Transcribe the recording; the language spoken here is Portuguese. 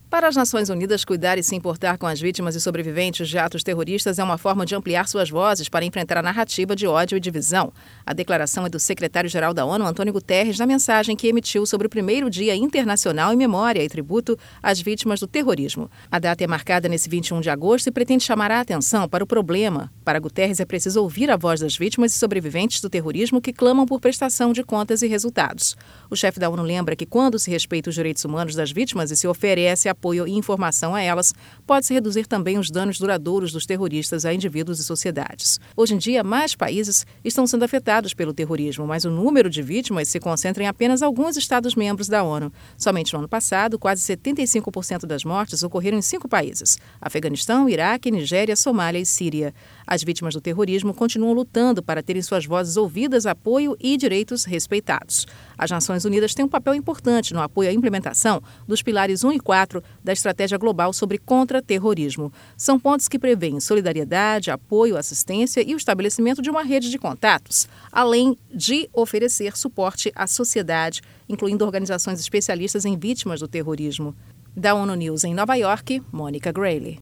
Para as Nações Unidas, cuidar e se importar com as vítimas e sobreviventes de atos terroristas é uma forma de ampliar suas vozes para enfrentar a narrativa de ódio e divisão. A declaração é do secretário-geral da ONU, Antônio Guterres, na mensagem que emitiu sobre o primeiro Dia Internacional em memória e tributo às vítimas do terrorismo. A data é marcada nesse 21 de agosto e pretende chamar a atenção para o problema. Para Guterres, é preciso ouvir a voz das vítimas e sobreviventes do terrorismo que clamam por prestação de contas e resultados. O chefe da ONU lembra que quando se respeita os direitos humanos das vítimas e se oferece apoio e informação a elas, pode-se reduzir também os danos duradouros dos terroristas a indivíduos e sociedades. Hoje em dia, mais países estão sendo afetados pelo terrorismo, mas o número de vítimas se concentra em apenas alguns Estados-membros da ONU. Somente no ano passado, quase 75% das mortes ocorreram em 5 países: Afeganistão, Iraque, Nigéria, Somália e Síria. As vítimas do terrorismo continuam lutando para terem suas vozes ouvidas, apoio e direitos respeitados. As Nações Unidas têm um papel importante no apoio à implementação dos pilares 1 e 4 da Estratégia Global sobre Contra-Terrorismo. São pontos que prevêem solidariedade, apoio, assistência e o estabelecimento de uma rede de contatos, além de oferecer suporte à sociedade, incluindo organizações especialistas em vítimas do terrorismo. Da ONU News em Nova York, Mônica Grayle.